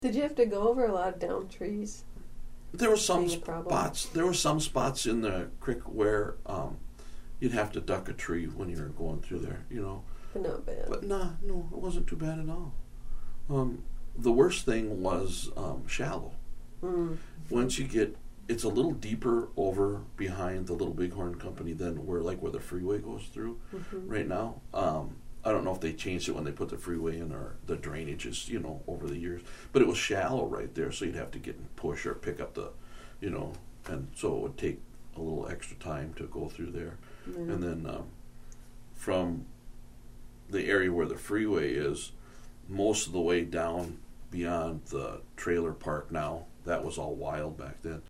Did you have to go over a lot of down trees? There were some Being a problem? spots. There were some spots in the creek where you'd have to duck a tree when you were going through there. But not bad. But no, it wasn't too bad at all. The worst thing was shallow. Mm. Once you get, it's a little deeper over behind the Little Bighorn Company than where the freeway goes through right now. I don't know if they changed it when they put the freeway in or the drainage is, over the years. But it was shallow right there, so you'd have to get and push or pick up the, and so it would take a little extra time to go through there. Yeah. And then from the area where the freeway is, most of the way down beyond the trailer park now, that was all wild back then.